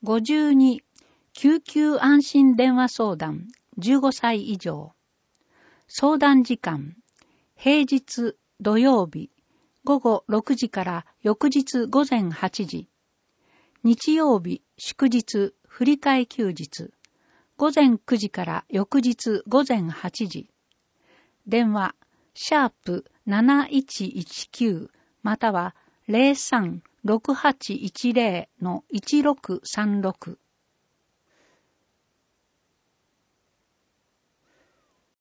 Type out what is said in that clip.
52、救急安心電話相談、15歳以上。相談時間、平日、土曜日、午後6時から翌日午前8時。日曜日、祝日、振り替え休日、午前9時から翌日午前8時。電話、#7119 または 03-6810-1636